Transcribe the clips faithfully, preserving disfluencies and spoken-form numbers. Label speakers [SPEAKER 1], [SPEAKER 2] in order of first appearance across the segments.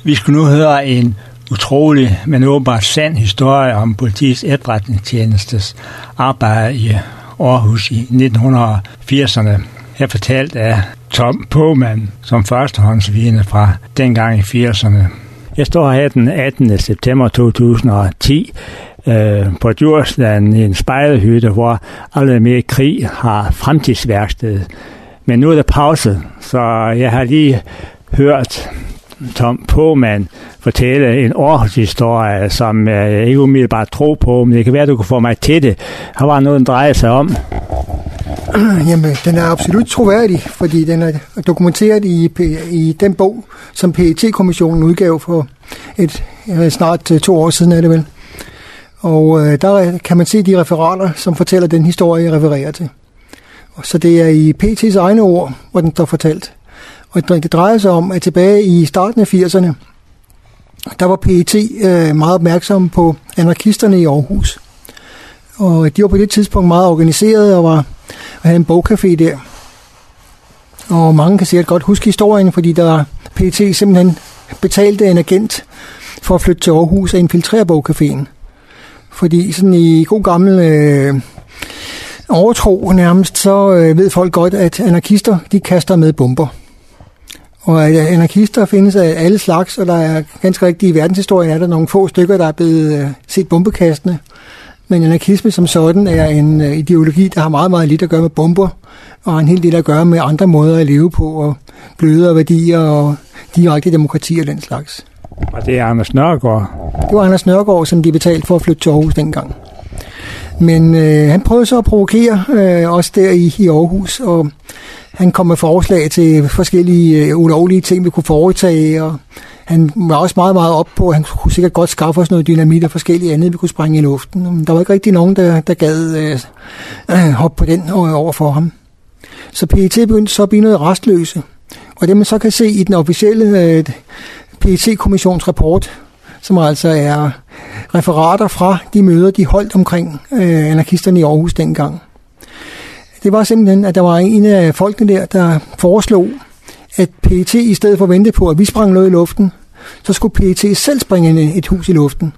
[SPEAKER 1] Vi skal nu høre en utrolig, men åbenbart sand historie om politiets efterretningstjenestes arbejde i Aarhus i nitten firserne. Her fortalt af Tom Påmann som førstehåndsvidne fra dengang i firserne. Jeg står her den attende september to tusind og ti øh, på Djursland i en spejderhytte, hvor alle med krig har fremtidsværksted. Men nu er der pause, så jeg har lige hørt Tom Påmann fortælle en Aarhus-historie, som jeg ikke umiddelbart tror på, men det kan være, at du kan få mig til det. Her var noget, den drejer sig om.
[SPEAKER 2] Jamen, den er absolut troværdig, fordi den er dokumenteret i, i den bog, som P E T-kommissionen udgav for et, snart to år siden, er det vel. Og øh, der kan man se de referater, som fortæller den historie, jeg refererer til. Så det er i P E T's egne ord, hvor den står fortalt. Og det drejer sig om, at tilbage i starten af firserne, der var P E T øh, meget opmærksom på anarkisterne i Aarhus. Og de var på det tidspunkt meget organiseret og, var, og havde en bogcafé der. Og mange kan sikkert godt huske historien, fordi der P E T simpelthen betalte en agent for at flytte til Aarhus og infiltrere bogcaféen. Fordi sådan i god gammel øh, overtro nærmest, så øh, ved folk godt, at anarkister, de kaster med bomber. Og anarkister findes af alle slags, og der er ganske rigtigt i verdenshistorien, er der nogle få stykker, der er blevet øh, set bombekastende. Men anarkisme som sådan er en øh, ideologi, der har meget, meget lidt at gøre med bomber, og en hel del at gøre med andre måder at leve på, og blødere værdier og direkte demokrati og den slags.
[SPEAKER 1] Og det er Anders Nørgaard?
[SPEAKER 2] Det var Anders Nørgaard, som de betalte for at flytte til Aarhus dengang. Men øh, han prøvede så at provokere øh, også der i, i Aarhus, og han kom med forslag til forskellige øh, ulovlige ting, vi kunne foretage, og han var også meget, meget op på, at han kunne sikkert godt skaffe os noget dynamit og forskellige andet, vi kunne sprænge i luften. Men der var ikke rigtig nogen, der, der gad øh, øh, hoppe på den over for ham. Så P E T begyndte så at blive noget restløse. Og det man så kan se i den officielle øh, P E T-kommissions rapport, som altså er referater fra de møder, de holdt omkring øh, anarkisterne i Aarhus dengang. Det var simpelthen, at der var en af folkene der, der foreslog, at P E T i stedet for at vente på, at vi sprang noget i luften, så skulle P E T selv springe et hus i luften.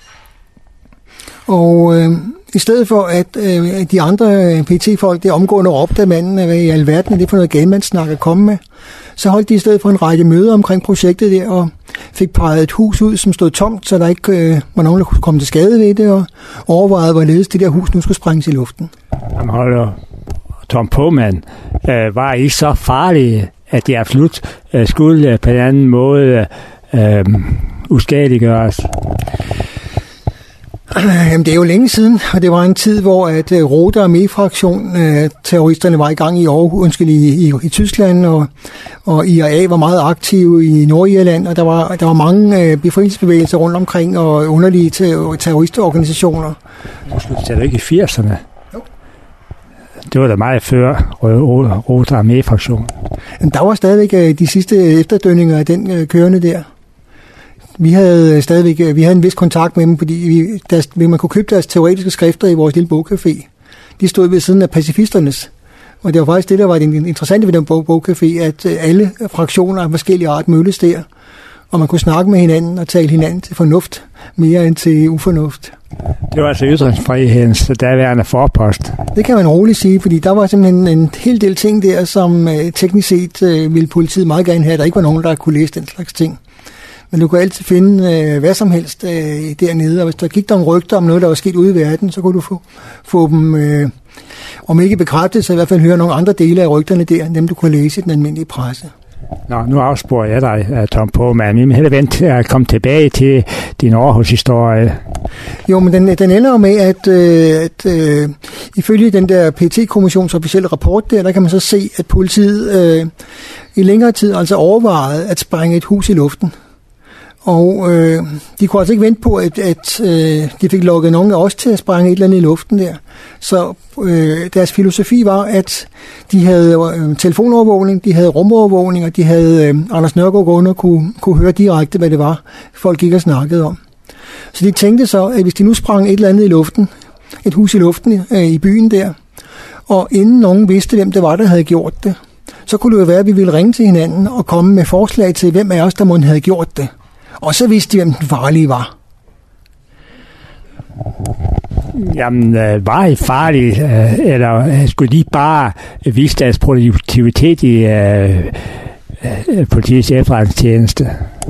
[SPEAKER 2] Og øh, i stedet for, at øh, de andre P E T-folk der omgående råbte af manden, hvad i alverden er det for noget galmandssnak at komme med, så holdt de i stedet for en række møder omkring projektet der, og fik peget et hus ud, som stod tomt, så der ikke øh, var nogen, der kunne komme til skade ved det, og overvejede, hvorledes det der hus nu skulle sprænges i luften.
[SPEAKER 1] Jamen holder Tom Påmann, øh, var I så farlige, at de absolut øh, skulle på en anden måde øh, uskadeliggøres?
[SPEAKER 2] Jamen, det er jo længe siden, og det var en tid, hvor at uh, Rote Armé-fraktion, uh, terroristerne var i gang i Aarhus, undskyld, i, i, i Tyskland, og, og I R A var meget aktive i Nordirland, og der var, der var mange uh, befrielsesbevægelser rundt omkring, og underlige ter- terroristorganisationer.
[SPEAKER 1] Det var ikke i firserne?
[SPEAKER 2] Jo.
[SPEAKER 1] Det var da meget før Rote Armé-fraktion.
[SPEAKER 2] Der var stadigvæk uh, de sidste efterdønninger af den uh, kørende der. Vi havde stadigvæk vi havde en vis kontakt med dem, fordi vi, deres, man kunne købe deres teoretiske skrifter i vores lille bogcafé. De stod ved siden af pacifisternes. Og det var faktisk det, der var det interessante ved den bogcafé, at alle fraktioner af forskellige art mødtes der. Og man kunne snakke med hinanden og tale hinanden til fornuft, mere end til ufornuft.
[SPEAKER 1] Det var altså ytringsfrihedens daværende forpost.
[SPEAKER 2] Det kan man roligt sige, fordi der var simpelthen en hel del ting der, som teknisk set ville politiet meget gerne have. Der ikke var nogen, der kunne læse den slags ting. Men du kunne altid finde øh, hvad som helst øh, dernede, og hvis der gik der en rygter om noget, der var sket ude i verden, så kunne du få, få dem, øh, om ikke bekræftet, så i hvert fald høre nogle andre dele af rygterne der, end dem du kunne læse i den almindelige presse.
[SPEAKER 1] Nå, nu afsporer jeg dig, Tom Påmann. Vi må hellere vente til at komme tilbage til din Aarhus-historie.
[SPEAKER 2] Jo, men den, den ender jo med, at, øh, at øh, ifølge den der P E T-kommissions officielle rapport der, der kan man så se, at politiet øh, i længere tid altså overvejede at sprænge et hus i luften. Og øh, de kunne altså ikke vente på, at, at øh, de fik lukket nogen af os til at sprænge et eller andet i luften der. Så øh, deres filosofi var, at de havde øh, telefonovervågning, de havde rumovervågning, og de havde øh, Anders Nørgaard gående og kunne, kunne høre direkte, hvad det var, folk gik og snakkede om. Så de tænkte så, at hvis de nu sprang et eller andet i luften, et hus i luften øh, i byen der, og inden nogen vidste, hvem det var, der havde gjort det, så kunne det jo være, at vi ville ringe til hinanden og komme med forslag til, hvem af os, der måtte have gjort det. Og så vidste de, hvem den farlige var.
[SPEAKER 1] Jamen, var I farlige, eller skulle de bare vise deres produktivitet i uh, uh, politiets efterretningstjeneste?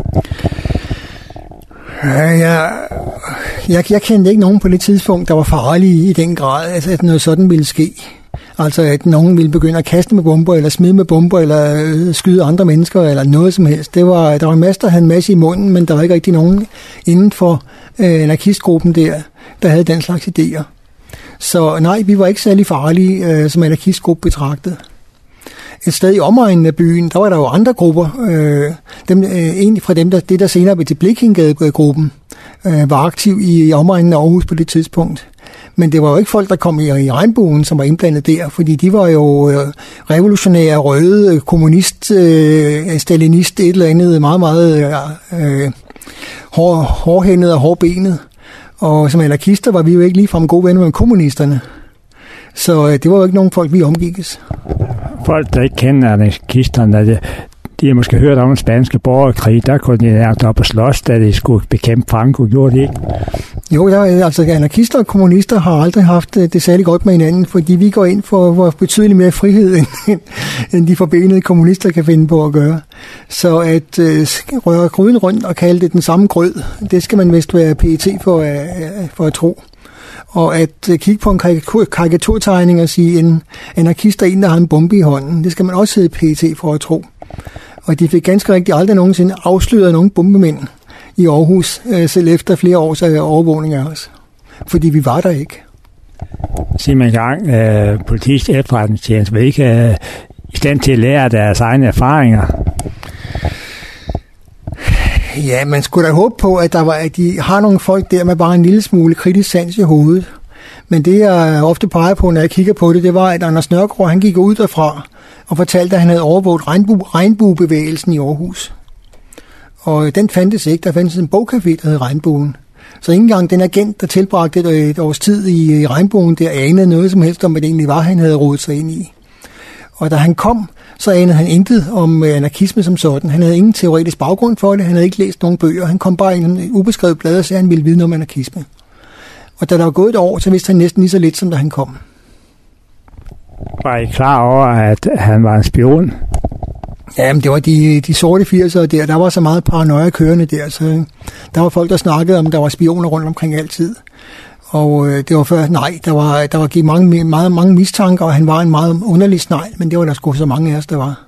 [SPEAKER 2] Jeg, jeg, jeg kendte ikke nogen på det tidspunkt, der var farlige i den grad, altså, at noget sådan ville ske. Altså, at nogen ville begynde at kaste med bomber, eller smide med bomber, eller skyde andre mennesker, eller noget som helst. Det var, der var en masse, der havde en masse i munden, men der var ikke rigtig nogen inden for øh, anarkistgruppen der, der havde den slags idéer. Så nej, vi var ikke særlig farlige, øh, som anarkistgruppe betragtet. Et sted i omegnen af byen, der var der jo andre grupper. Øh, dem, øh, en fra dem, der, det der senere blev til Blikhingegade-gruppen, øh, var aktiv i, i omegnen af Aarhus på det tidspunkt. Men det var jo ikke folk, der kom i, i regnbuen, som var indblandet der, fordi de var jo øh, revolutionære, røde, kommunist, øh, stalinist, et eller andet meget, meget øh, hår, hårdhændet og hårdbenet. Og som anarkister var vi jo ikke ligefrem gode venner med kommunisterne. Så øh, det var jo ikke nogen folk, vi omgikkes.
[SPEAKER 1] Folk, der ikke kender anarkisterne, de, de har måske hørt om den spanske borgerkrig, der kunne de nærmest op og slås, da de skulle bekæmpe Franco, gjorde de ikke?
[SPEAKER 2] Jo, der, altså anarkister og kommunister har aldrig haft det særlig godt med hinanden, fordi vi går ind for, for betydeligt mere frihed, end, end de forbenede kommunister kan finde på at gøre. Så at øh, røre gryden rundt og kalde det den samme grød, det skal man vist være P E T for, øh, for at tro. Og at øh, kigge på en karikaturtegning og sige, en anarkist er en, der har en bombe i hånden, det skal man også hedde P E T for at tro. Og de fik ganske rigtigt aldrig nogensinde afsløret nogen bombemænd i Aarhus, øh, selv efter flere års overvågning af os. Fordi vi var der ikke.
[SPEAKER 1] Sig mig engang, øh, politiets efterretningstjeneste var ikke øh, i stand til at lære deres egne erfaringer?
[SPEAKER 2] Ja, man skulle da håbe på, at, der var, at de har nogle folk der med bare en lille smule kritisk sans i hovedet. Men det, jeg ofte peger på, når jeg kigger på det, det var, at Anders Nørgaard, han gik ud derfra og fortalte, at han havde overvåget regnbue, regnbuebevægelsen i Aarhus. Og den fandtes ikke. Der fandtes en bogcafé, der hed Regnbuen. Så ikke engang den agent, der tilbragte et, et års tid i, i Regnbuen, der anede noget som helst om, hvad det egentlig var, han havde rodet sig ind i. Og da han kom, så anede han intet om anarkisme som sådan. Han havde ingen teoretisk baggrund for det. Han havde ikke læst nogen bøger. Han kom bare i en ubeskrevet blad og sagde, at han ville vide noget om anarkisme. Og da der var gået et år, så vidste han næsten lige så lidt, som da han kom.
[SPEAKER 1] Var I klar over, at han var en spion?
[SPEAKER 2] Jamen, det var de, de sorte firsere der. Der var så meget paranoia kørende der, så der var folk, der snakkede om, der var spioner rundt omkring altid. Og øh, det var før, nej, der var, der var givet mange, meget, mange mistanker, og han var en meget underlig snegl, men det var der sgu så mange af os, der var.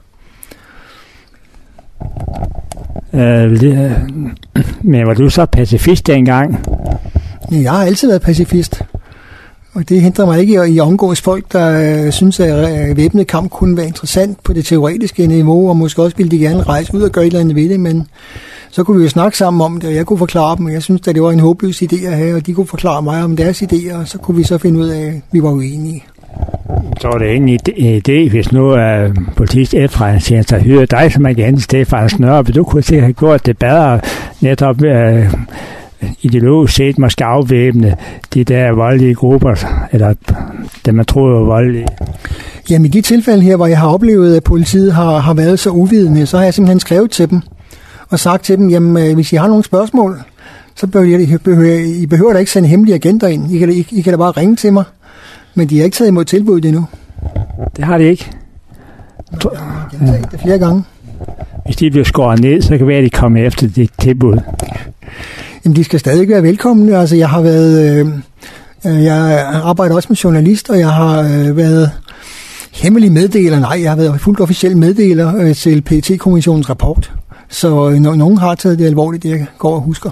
[SPEAKER 1] Øh, det, men var du så pacifist dengang?
[SPEAKER 2] Jeg har altid været pacifist. Og det hindrer mig ikke i at omgås folk, der øh, synes, at væbnet kamp kunne være interessant på det teoretiske niveau, og måske også ville de gerne rejse ud og gøre et eller andet ved det, men så kunne vi jo snakke sammen om det, og jeg kunne forklare dem, og jeg synes, at det var en håbløs idé at have, og de kunne forklare mig om deres idéer, og så kunne vi så finde ud af, at vi var uenige.
[SPEAKER 1] Så var det ingen idé, hvis nu uh, politiets efterretningstjeneste har hyret dig som agent, Stefan Snørby, du kunne sikkert have gjort det bedre, netop uh, ideologisk set måske afvæbne de der voldelige grupper, eller dem man troede var voldelige.
[SPEAKER 2] Jamen i de tilfælde her, hvor jeg har oplevet, at politiet har, har været så uvidende, så har jeg simpelthen skrevet til dem, og sagt til dem, jamen hvis I har nogle spørgsmål, så behøver I, behøver, I behøver da ikke sende hemmelige agenter ind. I kan, I, I kan da bare ringe til mig. Men de har ikke taget imod tilbuddet endnu.
[SPEAKER 1] Det har de ikke.
[SPEAKER 2] Nå, jeg har taget det flere gange.
[SPEAKER 1] Hvis de bliver skåret ned, så kan det være, at de kommer efter dit tilbud.
[SPEAKER 2] Jamen, de skal stadig være velkomne. Altså, jeg har været... Øh, jeg arbejder også med journalist, og jeg har øh, været hemmelig meddeler. Nej, jeg har været fuldt officiel meddeler øh, til P E T-kommissionens rapport. Så øh, når nogen har taget det alvorligt, det jeg går og husker.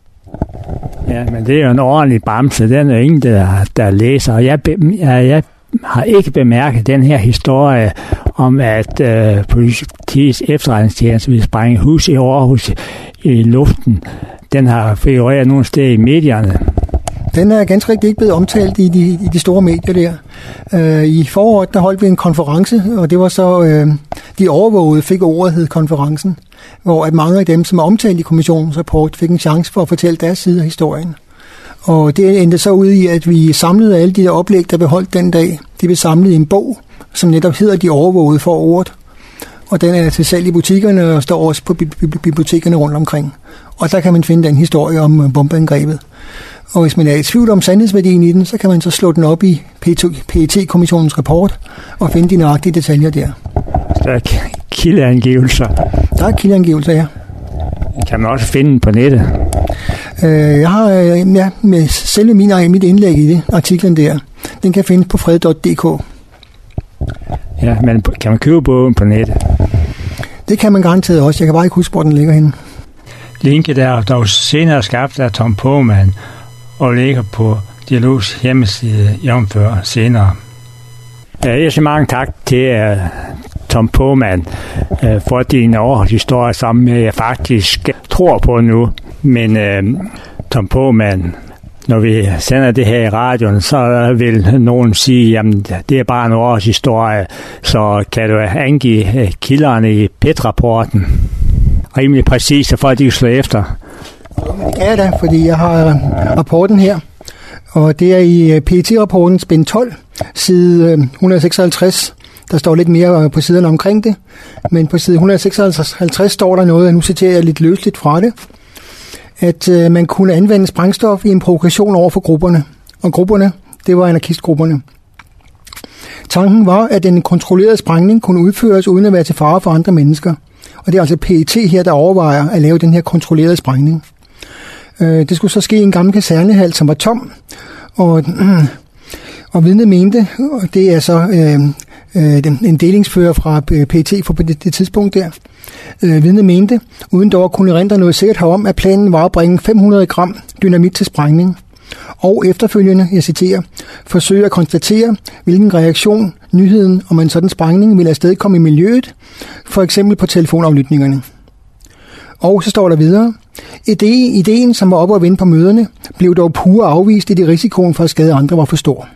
[SPEAKER 1] Ja, men det er jo en ordentlig bamse. Den er ingen, der, der læser. Og jeg, jeg, jeg har ikke bemærket den her historie om, at øh, politiets efterretningstjeneste vil sprænge hus i Aarhus i luften. Den har figureret nogle steder i medierne.
[SPEAKER 2] Den er ganske rigtigt ikke blevet omtalt i de, i de store medier der. Øh, I foråret der holdt vi en konference, og det var så, øh, de overvågede fik ordet hed konferencen, hvor at mange af dem, som er omtalt i kommissionens rapport, fik en chance for at fortælle deres side af historien. Og det endte så ud i, at vi samlede alle de der oplæg, der blev holdt den dag. De blev samlet i en bog, som netop hedder De overvågede for ordet. og den er til salg i butikkerne og står også på bibliotekerne rundt omkring. Og der kan man finde den historie om bombeangrebet. Og hvis man er i tvivl om sandhedsværdien i den, så kan man så slå den op i P E T-kommissionens rapport og finde de nøjagtige detaljer der.
[SPEAKER 1] Der er kildeangivelser.
[SPEAKER 2] Der er kildeangivelser, ja.
[SPEAKER 1] Kan man også finde den på nettet?
[SPEAKER 2] Øh, jeg har ja, med selve min, mit indlæg i det, artiklen der. Den kan findes på fred punktum d k.
[SPEAKER 1] Ja, men kan man købe bogen på nettet?
[SPEAKER 2] Det kan man garanteret også. Jeg kan bare ikke huske, hvor den ligger henne.
[SPEAKER 1] Linket er dog senere skabt af Tom Pohlmann og ligger på Dialogs hjemmeside jævnfør senere. Jeg siger mange tak til uh, Tom Pohlmann uh, for din overholdshistorie, som jeg faktisk tror på nu. Men uh, Tom Pohlmann, når vi sender det her i radioen, så vil nogen sige, jamen det er bare en overholdshistorie, så kan du angive uh, kilderne i P E T-rapporten rimelig præcist, for at de kan slå efter.
[SPEAKER 2] Ja da, fordi jeg har rapporten her, og det er i P E T-rapporten spænd tolv, side et hundrede og seksoghalvtreds. Der står lidt mere på siderne omkring det, men på side et hundrede og seksoghalvtreds står der noget, og nu citerer jeg lidt løsligt fra det, at øh, man kunne anvende sprængstof i en provokation over for grupperne. Og grupperne, det var anarkistgrupperne. Tanken var, at en kontrolleret sprængning kunne udføres uden at være til fare for andre mennesker. Og det er altså P E T her, der overvejer at lave den her kontrollerede sprængning. Øh, det skulle så ske i en gammel kasernehal, som var tom, og, øh, og vidnet mente, og det er så øh, øh, en delingsfører fra P E T for på det, det tidspunkt der, øh, vidnet mente, uden dog at kunne rente noget sikkert herom, at planen var at bringe fem hundrede gram dynamit til sprængning. Og efterfølgende, jeg citerer, forsøge at konstatere, hvilken reaktion nyheden om en sådan sprængning ville afstedkomme i miljøet, for eksempel på telefonaflytningerne. Og så står der videre, ideen, som var oppe at vinde på møderne, blev dog pure afvist, i det risikoen for at skade andre var for stor.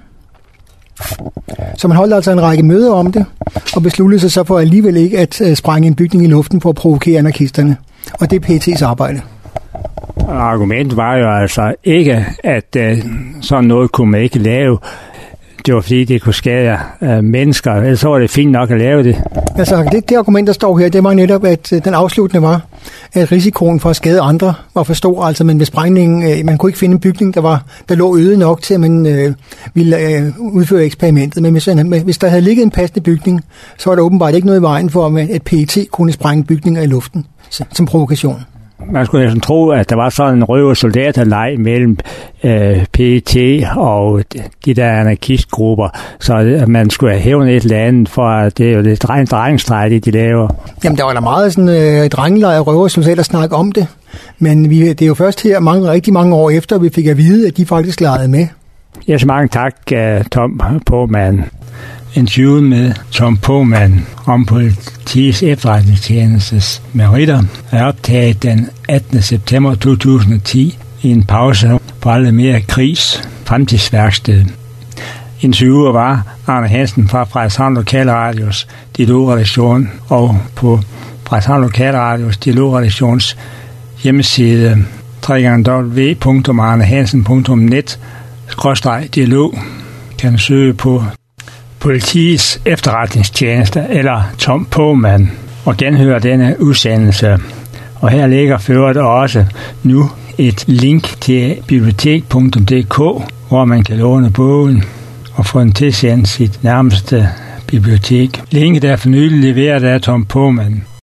[SPEAKER 2] Så man holdt altså en række møder om det, og besluttede sig så for alligevel ikke at sprænge en bygning i luften for at provokere anarkisterne. Og det er P E T's arbejde.
[SPEAKER 1] Argumentet var jo altså ikke, at uh, sådan noget kunne man ikke lave. Det var fordi, det kunne skade uh, mennesker. Ellers så var det fint nok at lave det.
[SPEAKER 2] Altså, det, det argument, der står her, det var netop, at uh, den afsluttende var, at risikoen for at skade andre var for stor. Altså, men ved sprængningen, uh, man kunne ikke finde en bygning, der, var, der lå øde nok til, at man uh, ville uh, udføre eksperimentet. Men hvis, uh, hvis der havde ligget en passende bygning, så var der åbenbart ikke noget i vejen for, at P E T kunne sprænge bygninger i luften som provokation.
[SPEAKER 1] Man skulle næsten tro, at der var sådan en røv- og soldaterleg mellem øh, P E T og de der anarkistgrupper, så man skulle have hævnet et eller andet, for at det er jo lidt drengestrej, det de laver. Jamen,
[SPEAKER 2] der var da meget sådan øh, drengelej og røver og soldater snak om det, men vi, det er jo først her mange, rigtig mange år efter, vi fik at vide, at de faktisk legede med.
[SPEAKER 1] Ja, så mange tak, uh, Tom Pohlmann. Interviewet med Tom Pohlmann om politiets efterretningstjenestes meritter er optaget den attende september to tusind og ti i en pause på Aldrig Mere Krigs fremtidsværksted. Interviewer var Arne Hansen fra Frederikshavn Lokalradios dialogredaktion, og på Frederikshavn Lokalradios dialogredaktions hjemmeside w w w punktum arnehansen punktum net skråstreg dialog kan søge på Politiets efterretningstjeneste eller Tom Pohlmann og genhøre denne udsendelse. Og her ligger for øvrigt også nu et link til bibliotek punktum d k, hvor man kan låne bogen og få den tilsendt sit nærmeste bibliotek. Linket er for nylig leveret af Tom Pohlmann.